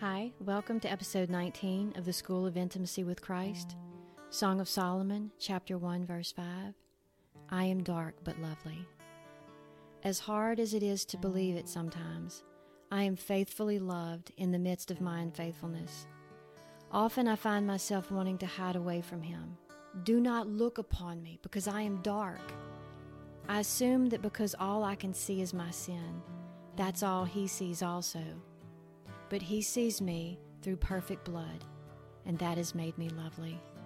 Hi, welcome to episode 19 of the School of Intimacy with Christ. Song of Solomon, chapter 1, verse 5. I am dark but lovely. As hard as it is to believe it sometimes, I am faithfully loved in the midst of my unfaithfulness. Often I find myself wanting to hide away from Him. Do not look upon me because I am dark. I assume that because all I can see is my sin, that's all He sees also. But He sees me through perfect blood, and that has made me lovely.